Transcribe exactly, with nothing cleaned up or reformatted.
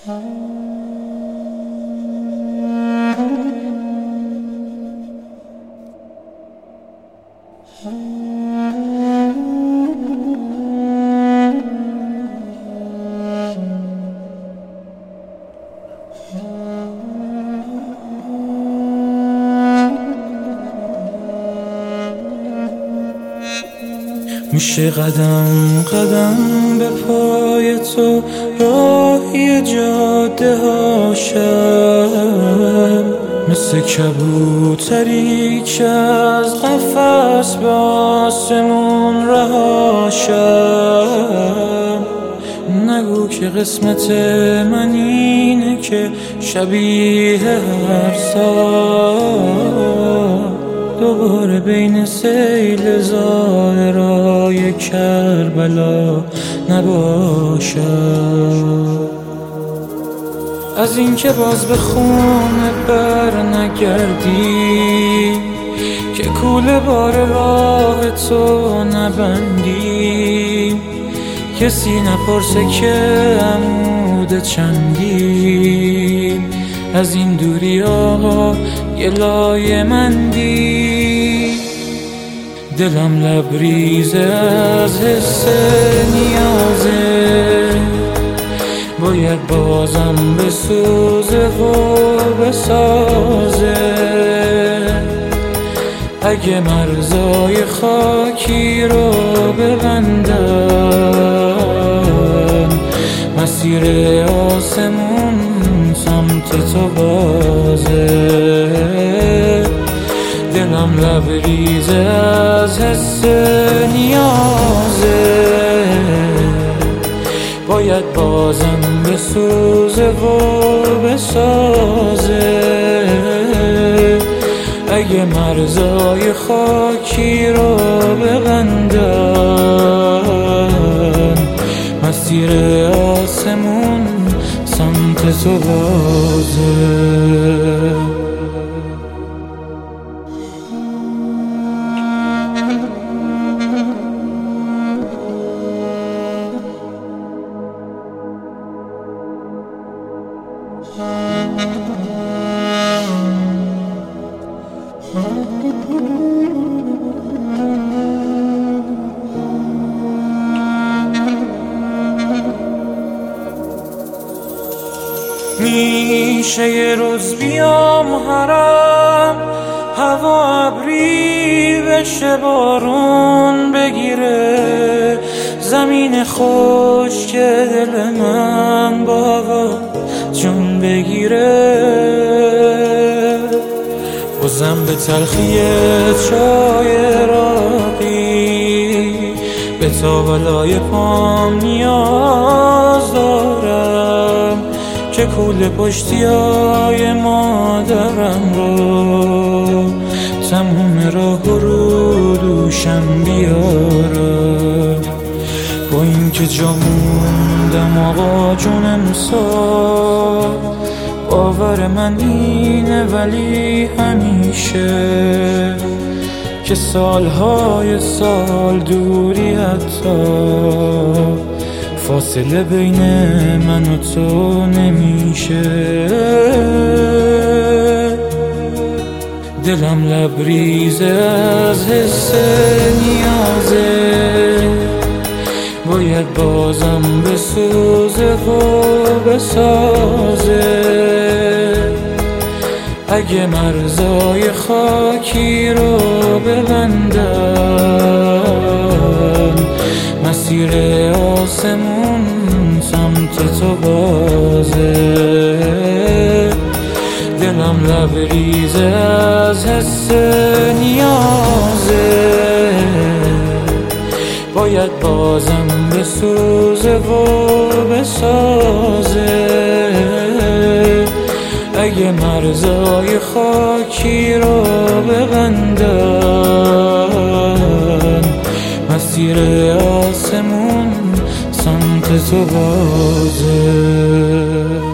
میشه قدم قدم به پای تو راهی جاده ها شم، مثل کبوتری که از قفس به آسمون رها شم. نگو که قسمت من اینه که شبیه هر سال دوباره بین سیل زائرای کربلا نباشم. از این که باز به خونه بر نگردی، که کوله بار راه تو نبندی، کسی نپرسه که عمود چندی، از این دوری آقا یه لایه مندی. دلم لبریزه از حس نیازه، باید بازم بسوزه و بسازه. اگه مرزای خاکی رو ببندن، مسیر آسمون سمت تو بازه. دلم لبریزه از حس نیازه، باید بازم بسوزه و بسازه. اگه مرزای خاکی رو ببندن، مسیر آسمون سمت تو بازه. میشه یه روز بیام حرم، هوا ابری بشه بارون بگیره، زمین خشک دل من با هوا جون بگیره. بازم به تلخی چای راقی، به تاولای پام نیاز دارم، که کوله پشتیای مادرم رو تموم راه رو دوشم بیارم. با این که جا موندم آقا جون امسال، باور من اینه ولی همیشه که سالهای سال دوری حتی فاصله بین من و تو نمیشه. دلم لبریزه از حس نیازه، باید بازم بسوزه و بسازه. اگه مرزای خاکی رو ببندن، مسیر آسمون سمت تو بازه. دلم لبریزه از حس نیازه، باید بازم بسوزه و بسازه. اگه مرزای خاکی رو ببندن، مسیر آسمون سمت تو بازه.